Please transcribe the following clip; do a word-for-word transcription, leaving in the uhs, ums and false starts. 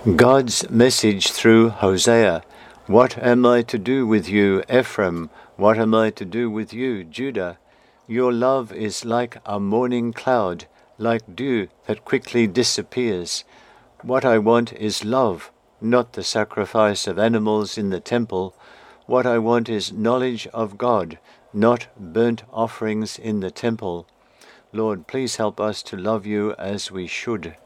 God's message through Hosea. What am I to do with you, Ephraim? What am I to do with you, Judah? Your love is like a morning cloud, like dew that quickly disappears. What I want is love, not the sacrifice of animals in the temple. What I want is knowledge of God, not burnt offerings in the temple. Lord, please help us to love you as we should.